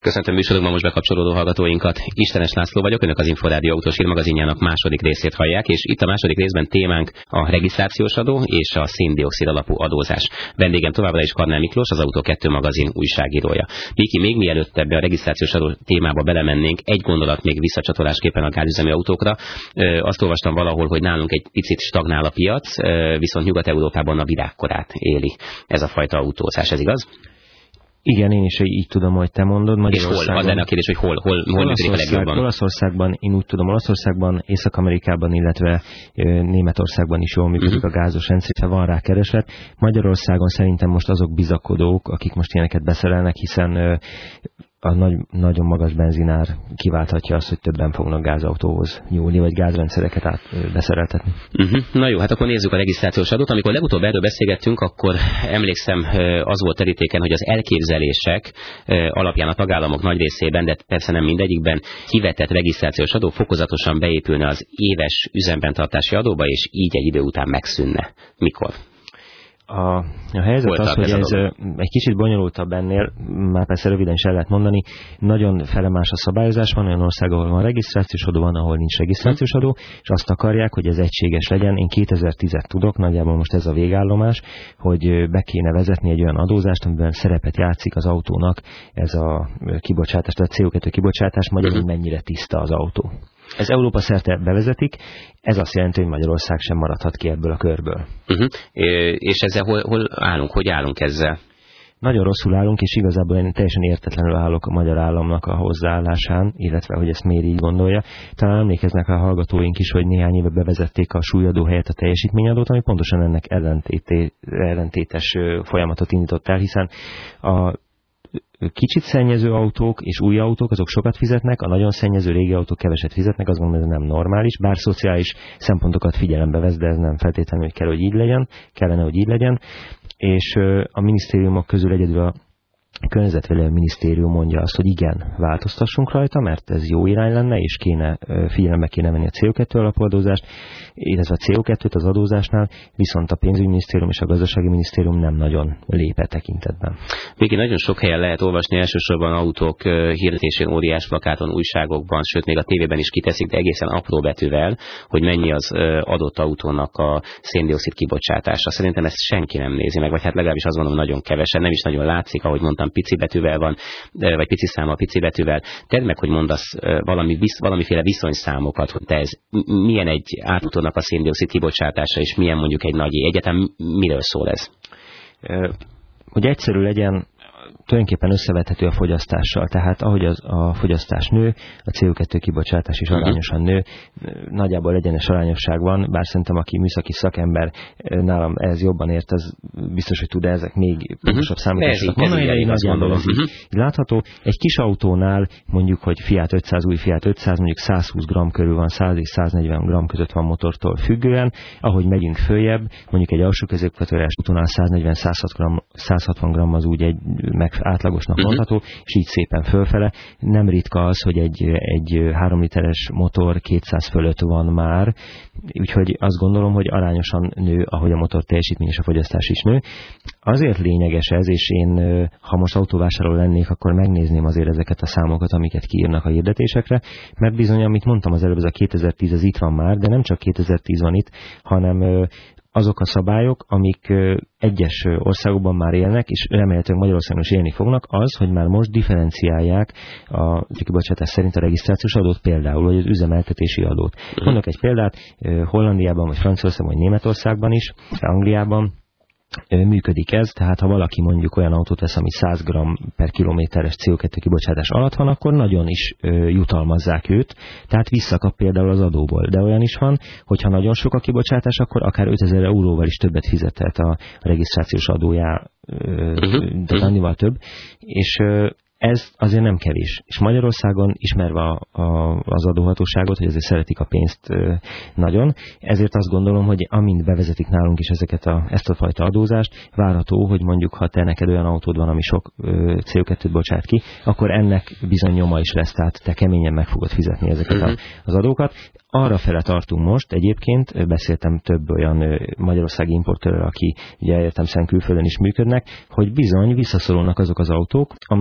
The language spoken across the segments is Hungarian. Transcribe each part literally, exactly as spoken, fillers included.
Köszöntöm műsorunkban most bekapcsolódó hallgatóinkat. Istenes László vagyok, önök az Inforádió autós hírmagazinjának második részét hallják, és itt a második részben témánk a regisztrációs adó és a szén-dioxid alapú adózás. Vendégem továbbra is Karnál Miklós, az Autó kettő magazin újságírója. Miki, még mielőtt ebbe a regisztrációs adó témába belemennénk, egy gondolat még visszacsatolásképpen a gázüzemű autókra. Azt olvastam valahol, hogy nálunk egy picit stagnál a piac, viszont Nyugat-Európában a virágkorát éli ez a fajta autózás, ez igaz? Igen, én is így tudom, hogy te mondod. És hol? Az lenne a kérdés, hogy hol, hol, hol működik a legjobban? Olaszországban, én úgy tudom, Olaszországban, Észak-Amerikában, illetve Németországban is jól működik uh-huh. a gázos rendszer, van rá kereslet. Magyarországon szerintem most azok bizakodók, akik most ilyeneket beszerelnek, hiszen a nagy, nagyon magas benzinár kiválthatja azt, hogy többen fognak gázautóhoz nyúlni, vagy gázrendszereket át beszereltetni. Uh-huh. Na jó, hát akkor nézzük a regisztrációs adót. Amikor legutóbb erről beszélgettünk, akkor emlékszem, az volt terítéken, hogy az elképzelések alapján a tagállamok nagy részében, de persze nem mindegyikben kivetett regisztrációs adó fokozatosan beépülne az éves üzemben tartási adóba, és így egy idő után megszűnne. Mikor? A, a helyzet Volt az, hogy ez, ez egy kicsit bonyolultabb ennél, már persze röviden is el lehet mondani, nagyon felemás a szabályozás, van olyan ország, ahol van regisztrációs adó, van, ahol nincs regisztrációs adó, és azt akarják, hogy ez egységes legyen. Én kétezer-tízet tudok, nagyjából most ez a végállomás, hogy be kéne vezetni egy olyan adózást, amiben szerepet játszik az autónak ez a kibocsátás, tehát cé o kettő kibocsátás, magyarul mennyire tiszta az autó. Ez Európa szerte bevezetik, ez azt jelenti, hogy Magyarország sem maradhat ki ebből a körből. Uh-huh. És ezzel hol, hol állunk? Hogy állunk ezzel? Nagyon rosszul állunk, és igazából én teljesen értetlenül állok a magyar államnak a hozzáállásán, illetve hogy ezt miért így gondolja. Talán emlékeznek a hallgatóink is, hogy néhány éve bevezették a súlyadó helyett a teljesítményadót, ami pontosan ennek ellentétes folyamatot indított el, hiszen a kicsit szennyező autók és új autók, azok sokat fizetnek, a nagyon szennyező régi autók keveset fizetnek, azt gondolom, ez nem normális, bár szociális szempontokat figyelembe vesz, de ez nem feltétlenül kell, hogy így legyen, kellene, hogy így legyen, és a minisztériumok közül egyedül a Környezetvédelmi Minisztérium mondja azt, hogy igen, változtassunk rajta, mert ez jó irány lenne, és kéne, figyelembe kéne venni a cé o kettő alapadózást, illetve a cé o kettőt az adózásnál, viszont a pénzügyminisztérium és a gazdasági minisztérium nem nagyon lép tekintetben. Még nagyon sok helyen lehet olvasni, elsősorban autók hirdetésén, óriás plakáton, újságokban, sőt még a tévében is kiteszik, de egészen apró betűvel, hogy mennyi az adott autónak a szén-dioxid kibocsátása. Szerintem ezt senki nem nézi meg, vagy hát legalábbis azt mondom, nagyon kevesen, nem is nagyon látszik, ahogy mondtam, pici betűvel van, vagy pici száma pici betűvel. Tedd meg, hogy mondasz valami, valamiféle viszonyszámokat, hogy te ez milyen egy átfutónak a szén-dioxid kibocsátása, és milyen mondjuk egy nagyé. Egyetem miről szól ez? Hogy egyszerű legyen, tulajdonképpen összevethető a fogyasztással. Tehát ahogy az, a fogyasztás nő, a cé o kettő kibocsátás is arányosan nő. Nagyjából egyenes arányosság van, bár szerintem aki műszaki szakember, nálam ez jobban ért, az biztos, hogy tud, ezek még pontosabb számítások. Nagyjából ez így látható. Egy kis autónál mondjuk, hogy Fiat ötszáz, új Fiat ötszáz, mondjuk százhúsz gramm körül van, száz és száznegyven gramm között van motortól függően. Ahogy megyünk följebb, mondjuk egy alsó középkategóriás autónál száznegyven-százhatvan gramm az úgy egy meg átlagosnak mondható, uh-huh. és így szépen fölfele. Nem ritka az, hogy egy, egy három literes motor kétszáz fölött van már, úgyhogy azt gondolom, hogy arányosan nő, ahogy a motor teljesítmény és a fogyasztás is nő. Azért lényeges ez, és én, ha most autóvásárló lennék, akkor megnézném azért ezeket a számokat, amiket kiírnak a hirdetésekre, mert bizony, amit mondtam az előbb, ez a kétezer-tíz, ez itt van már, de nem csak kétezer-tíz van itt, hanem azok a szabályok, amik egyes országokban már élnek, és remélhetőleg Magyarországon is élni fognak, az, hogy már most differenciálják a kibocsátás szerint a regisztrációs adót, például, vagy az üzemeltetési adót. Mondok egy példát, Hollandiában, vagy Franciaországban, vagy Németországban is, Angliában működik ez, tehát ha valaki mondjuk olyan autót vesz, ami száz gramm per kilométeres cé o kettő kibocsátás alatt van, akkor nagyon is jutalmazzák őt, tehát visszakap például az adóból. De olyan is van, hogyha nagyon sok a kibocsátás, akkor akár ötezer euróval is többet fizetett a regisztrációs adójá, uh-huh. de annyival több, és ez azért nem kevés. És Magyarországon ismerve a, a, az adóhatóságot, hogy ezért szeretik a pénzt ö, nagyon, ezért azt gondolom, hogy amint bevezetik nálunk is ezeket a, ezt a fajta adózást, várható, hogy mondjuk, ha te neked olyan autód van, ami sok ö, cé o kettőt bocsát ki, akkor ennek bizony nyoma is lesz, tehát te keményen meg fogod fizetni ezeket uh-huh. a, az adókat. Arra fele tartunk most, egyébként beszéltem több olyan magyarországi importőrrel, aki ugye értelemszerűen külföldön is működnek, hogy bizony visszaszorulnak azok az autók, amelyek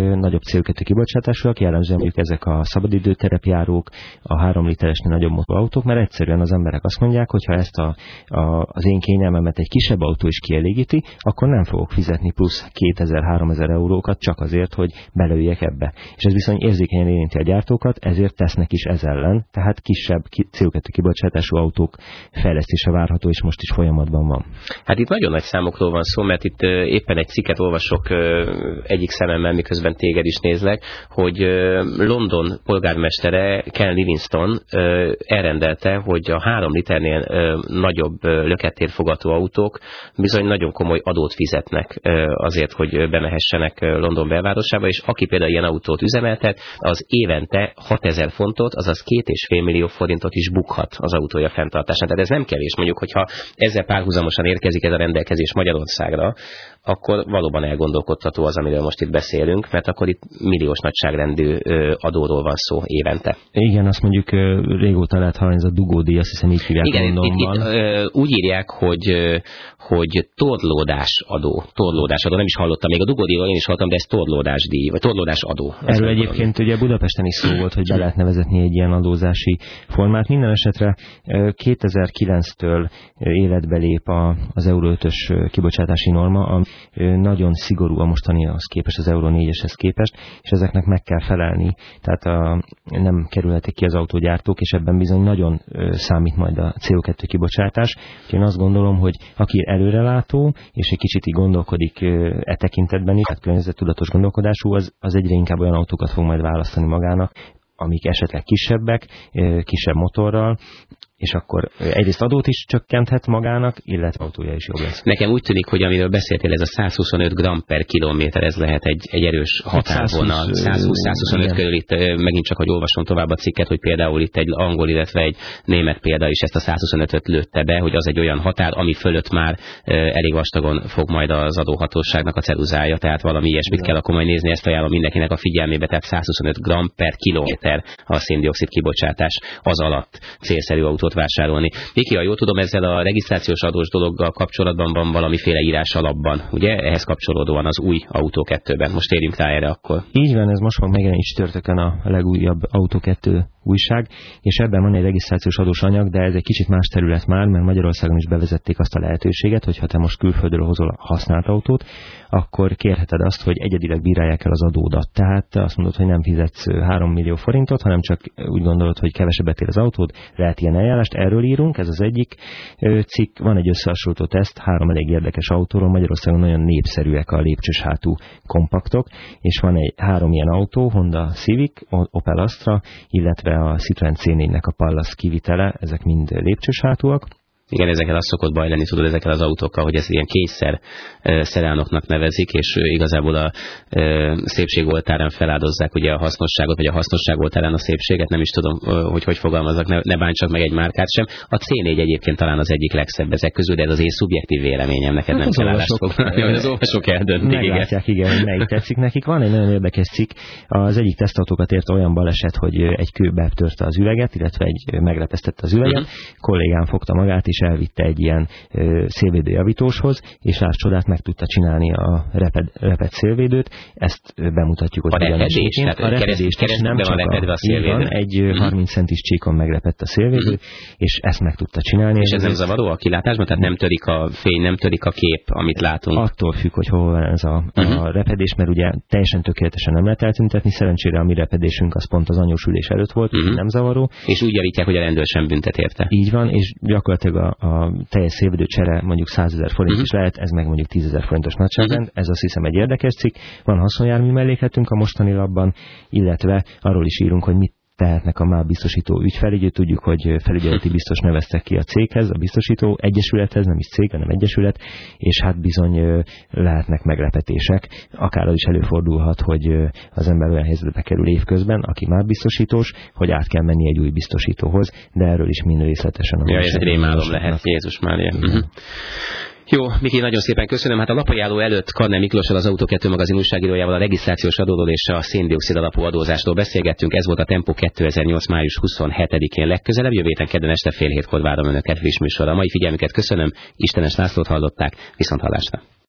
nagyobb cé o kettő kibocsátásúak, jellemzően mondjuk ezek a szabadidő terepjárók, a három literesnél nagyobb motorautók, mert egyszerűen az emberek azt mondják, hogy ha ezt a, a, az én kényelmemet egy kisebb autó is kielégíti, akkor nem fogok fizetni plusz kétezer-háromezer eurókat csak azért, hogy belőjek ebbe. És ez viszont érzékenyen érinti a gyártókat, ezért tesznek is ez ellen, tehát kisebb cé o kettő kibocsátású autók fejlesztése várható, és most is folyamatban van. Hát itt nagyon nagy számokról van szó, mert itt éppen egy cikket olvasok egyik szememmel, miközben téged is nézlek, hogy London polgármestere Ken Livingstone elrendelte, hogy a három liternél nagyobb lökettérfogató autók bizony nagyon komoly adót fizetnek azért, hogy bemehessenek London belvárosába, és aki például ilyen autót üzemeltet, az évente hatezer fontot, azaz két és fél millió forintot is bukhat az autója fenntartásán. Tehát ez nem kevés, mondjuk, hogyha ezzel párhuzamosan érkezik ez a rendelkezés Magyarországra, akkor valóban elgondolkodható az, amiről most itt beszélünk, mert akkor itt milliós nagyságrendű adóról van szó évente. Igen, azt mondjuk régóta lehet hallani, ez a dugódíj, azt hiszem így hívják Londonban. Itt, itt, itt, úgy írják, hogy, hogy torlódás adó. Torlódás adó, nem is hallottam, még a dugódíjról én is hallottam, de ez torlódás díj, vagy torlódás adó. Erről egyébként ugye Budapesten is szó volt, hogy be lehet nevezetni egy ilyen adózási formát. Minden esetre kétezer-kilenctől életbe lép az Euró ötös kibocsátási norma, ami nagyon szigorú a mostanihoz képest, az Euró négyeshez képest, és ezeknek meg kell felelni, tehát a, nem kerülhetik ki az autógyártók, és ebben bizony nagyon számít majd a cé o kettő kibocsátás. Én azt gondolom, hogy aki előrelátó, és egy kicsit így gondolkodik e tekintetben is, tehát környezettudatos gondolkodású, az, az egyre inkább olyan autókat fog majd választani magának, amik esetleg kisebbek, kisebb motorral, és akkor egyrészt adót is csökkenthet magának, illetve autója is jobb lesz. Nekem úgy tűnik, hogy amiről beszéltél, ez a száz huszonöt gramm per kilométer, ez lehet egy, egy erős határvonal. száz húsz száz huszonöt körül itt megint csak, hogy olvasom tovább a cikket, hogy például itt egy angol, illetve egy német példa is ezt a száz huszonötöt lőtte be, hogy az egy olyan határ, ami fölött már elég vastagon fog majd az adóhatóságnak a ceruzája, tehát valami ilyesmit kell akkor majd nézni, ezt ajánlom mindenkinek a figyelmébe, tehát száz huszonöt gramm per kilométer a széndioxid kibocsátás az alatt célszerű autó vásárolni. Viki, ha jól tudom, ezzel a regisztrációs adós dologgal kapcsolatban van valamiféle írás alapban, ugye? Ehhez kapcsolódóan az új Autó kettőben. Most térjünk rá erre akkor. Így van, ez most fog megjelenni csütörtökön a legújabb Autó kettő újság, és ebben van egy regisztrációs adós anyag, de ez egy kicsit más terület már, mert Magyarországon is bevezették azt a lehetőséget, hogy ha te most külföldről hozol használt autót, akkor kérheted azt, hogy egyedileg bírálják el az adódat. Tehát te azt mondod, hogy nem fizetsz három millió forintot, hanem csak úgy gondolod, hogy kevesebbet ér az autód, lehet ilyen eljárást, erről írunk, ez az egyik cikk, van egy összehasonlító teszt, három elég érdekes autóról, Magyarországon nagyon népszerűek a lépcsős hátú kompaktok, és van egy három ilyen autó, Honda Civic, Opel Astra, illetve a Citroen cé négynek a Pallas kivitele, ezek mind lépcsős hátúak. Igen, ezekkel az szokott baj lenni, tudod, ezekkel az autókkal, hogy ezt ilyen kényszer e, szerelnoknak nevezik, és e, igazából a e, szépség oltárán feláldozzák ugye a hasznosságot, vagy a hasznosság oltárán a szépséget, nem is tudom, e, hogy hogy fogalmazok, ne, ne bántsak meg egy márkát sem. A cé négy egyébként talán az egyik legszebb ezek közül, de ez az én szubjektív véleményem, neked hát nem kell állást foglalni, hogy az olvasók eldöntik. Meglátják, igen, hogy melyik tetszik nekik. Van egy nagyon érdekes cikk, az egyik tesztautókat ért olyan baleset, hogy egy kő betörte az üveget, illetve egy meglepesztette az üveget, uh-huh. Kollégám fogta magát, és elvitte egy ilyen szélvédő javítóshoz, és láss csodát, meg tudta csinálni a reped, reped szélvédőt. Ezt bemutatjuk, hogy a repedés, tehát a repedés nem csak a, a szélvédő. Van, egy uh-huh. harminc centis csíkon meglepett a szélvédő, uh-huh. és ezt meg tudta csinálni. És ez nem zavaró a kilátásban? Tehát nem törik a fény, nem törik a kép, amit látunk? Attól függ, hogy hol van ez a, uh-huh. a repedés, mert ugye teljesen tökéletesen nem lehet eltüntetni. Szerencsére a mi repedésünk az pont az anyósülés előtt volt, uh-huh. nem zavaró. És úgy javítják, hogy a rendőr sem büntet érte. Így van, és gyakorlatilag a, a teljes szélvédő csere mondjuk százezer forint uh-huh. is lehet, ez meg mondjuk tízezer forintos nagyságrend, uh-huh. ez azt hiszem egy érdekes cikk. Van haszonjármű mellékletünk a mostani labban, illetve arról is írunk, hogy mit tehetnek a MÁV biztosító ügyfelügyő. Tudjuk, hogy felügyeleti biztos neveztek ki a céghez, a biztosító egyesülethez, nem is cég, hanem egyesület, és hát bizony lehetnek meglepetések. Akár az is előfordulhat, hogy az ember olyan helyzetbe kerül évközben, aki MÁV biztosítós, hogy át kell menni egy új biztosítóhoz, de erről is mind részletesen. Ja, ez egy rémálom lehet, Jézus Mária. Uh-huh. Jó, Miki, nagyon szépen köszönöm. Hát a lapajánló előtt Karner Miklóssal, az Autó kettő magazin újságírójával a regisztrációs adóról és a széndioxid alapú adózásról beszélgettünk. Ez volt a Tempó kétezer-nyolc. május huszonhetedikén legközelebb. Jövő héten kedden este fél hétkor várom önöket friss műsorra. A mai figyelmüket köszönöm. Istenes Lászlót hallották. Viszonthallásra.